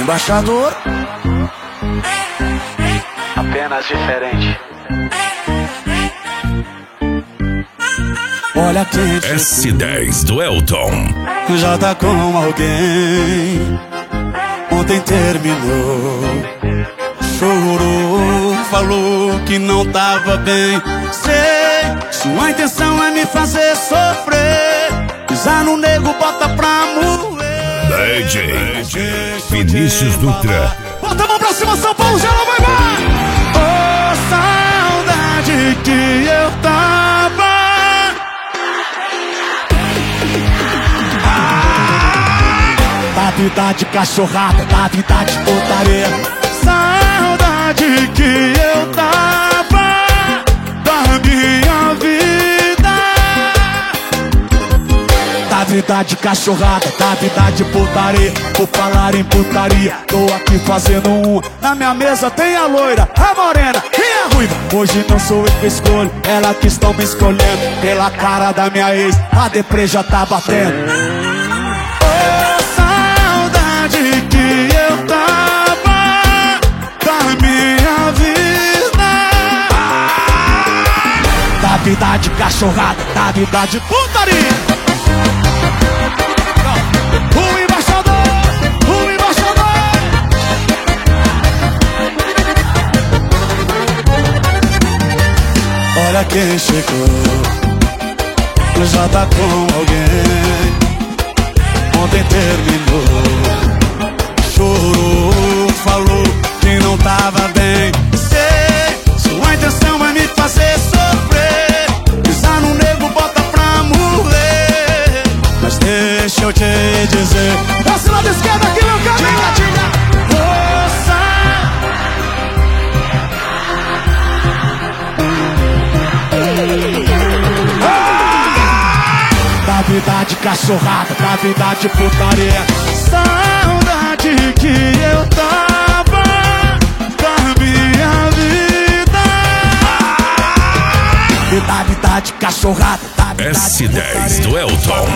embaixador. Apenas diferente. Olha quem S10 do Elton. já tá com alguém. Ontem terminou, chorou, falou que não tava bem. Sei, sua intenção é me fazer sofrer. Pisar no nego, bota pra moer. DJ Vinícius Dutra. Bota a mão pra cima, São Paulo, já não vai mais. Oh, saudade que eu tava. Da vida de cachorrada, da vida de putaria. Saudade que eu tava da minha vida. Da vida de cachorrada, da vida de putaria. Por falar em putaria, tô aqui fazendo um. Na minha mesa tem a loira, a morena e a ruiva. Hoje não sou eu que escolho, ela que estão me escolhendo. Pela cara da minha ex, a deprê já tá batendo. Que eu tava da minha vida. Da vida de cachorrada, da vida de putaria. O embaixador, o embaixador. Olha quem chegou, já tá com alguém. Ontem terminou, chorou, falou que não tava bem. Sei, sua intenção é me fazer sofrer. Pisar no nego, bota pra morrer. Mas deixa eu te dizer, esse lado esquerdo aqui, meu caminho. Moça, da vida de cachorrada, da vida de putaria. Saudade que eu tava da minha vida. E da vida de cachorrada, da vida S10 do Elton.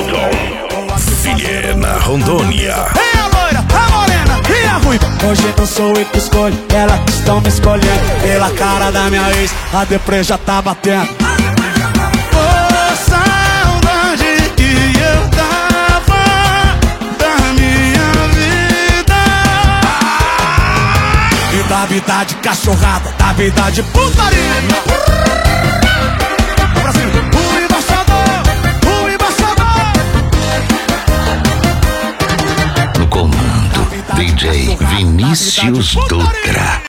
Viena, Rondônia. Ei, a loira, a morena e a ruiva. Hoje não sou eu que escolho, ela que estão me escolhendo. Pela cara da minha ex, a deprê já tá batendo. Da vida de cachorrada, da vida de putaria. Pra cima, o embaixador, o embaixador. No comando, DJ Vinícius Dutra.